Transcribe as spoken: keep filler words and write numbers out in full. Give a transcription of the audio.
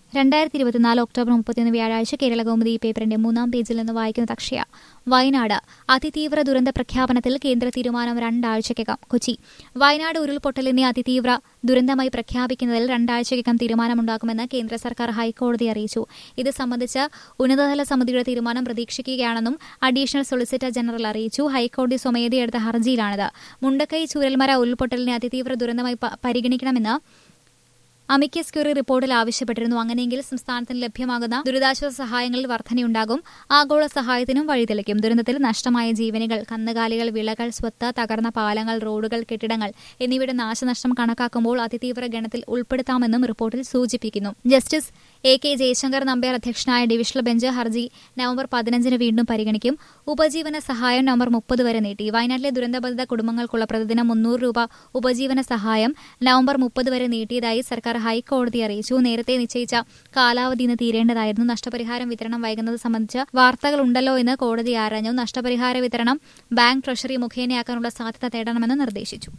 രണ്ടായിരത്തി ഇരുപത്തിനാല് ഒക്ടോബർ മുപ്പത്തിയൊന്ന് വ്യാഴാഴ്ച കേരള കൗമുദി പേപ്പറിന്റെ മൂന്നാം പേജിൽ നിന്ന് വായിക്കുന്ന അക്ഷയ. വയനാട് അതിതീവ്ര ദുരന്ത പ്രഖ്യാപനത്തിൽ കേന്ദ്ര തീരുമാനം രണ്ടാഴ്ചയ്ക്കകം. കൊച്ചി. വയനാട് ഉരുൾപൊട്ടലിനെ അതിതീവ്ര ദുരന്തമായി പ്രഖ്യാപിക്കുന്നതിൽ രണ്ടാഴ്ചയ്ക്കകം തീരുമാനമുണ്ടാകുമെന്ന് കേന്ദ്ര സർക്കാർ ഹൈക്കോടതി അറിയിച്ചു. ഇത് സംബന്ധിച്ച് ഉന്നതതല സമിതിയുടെ തീരുമാനം പ്രതീക്ഷിക്കുകയാണെന്നും അഡീഷണൽ സോളിസിറ്റർ ജനറൽ അറിയിച്ചു. ഹൈക്കോടതി സ്വമേധയെടുത്ത ഹർജിയിലാണിത്. മുണ്ടക്കൈ ചൂരൽമല ഉരുൾപൊട്ടലിനെ അതിതീവ്ര ദുരന്തമായി പരിഗണിക്കണമെന്ന് അമിക്കസ് ക്യൂറി റിപ്പോർട്ടിൽ ആവശ്യപ്പെട്ടിരുന്നു. അങ്ങനെയെങ്കിൽ സംസ്ഥാനത്തിന് ലഭ്യമാകുന്ന ദുരിതാശ്വാസ സഹായങ്ങളിൽ വർധനയുണ്ടാകും. ആഗോള സഹായത്തിനും വഴിതെളിക്കും. ദുരന്തത്തിൽ നഷ്ടമായ ജീവനുകൾ, കന്നുകാലികൾ, വിളകൾ, സ്വത്ത്, തകർന്ന പാലങ്ങൾ, റോഡുകൾ, കെട്ടിടങ്ങൾ എന്നിവയുടെ നാശനഷ്ടം കണക്കാക്കുമ്പോൾ അതിതീവ്ര ഗണത്തിൽ ഉൾപ്പെടുത്താമെന്നും റിപ്പോർട്ടിൽ സൂചിപ്പിക്കുന്നു. Justice A K Jayashankar Nambiar അധ്യക്ഷനായ ഡിവിഷണൽ ബെഞ്ച് ഹർജി നവംബർ പതിനഞ്ചിന് വീണ്ടും പരിഗണിക്കും. ഉപജീവന സഹായം നവംബർ മുപ്പത് വരെ നീട്ടി. വയനാട്ടിലെ ദുരന്തബാധിത കുടുംബങ്ങൾക്കുള്ള പ്രതിദിനം മുന്നൂറ് രൂപ ഉപജീവന സഹായം നവംബർ മുപ്പത് വരെ നീട്ടിയതായി സർക്കാർ ഹൈക്കോടതി അറിയിച്ചു. നേരത്തെ നിശ്ചയിച്ച കാലാവധി ഇന്ന് തീരേണ്ടതായിരുന്നു. നഷ്ടപരിഹാരം വിതരണം വൈകുന്നത് സംബന്ധിച്ച് വാർത്തകളുണ്ടല്ലോ എന്ന് കോടതി ആരാഞ്ഞു. നഷ്ടപരിഹാര വിതരണം ബാങ്ക് ട്രഷറി മുഖേനയാക്കാനുള്ള സാധ്യത തേടണമെന്ന് നിർദ്ദേശിച്ചു.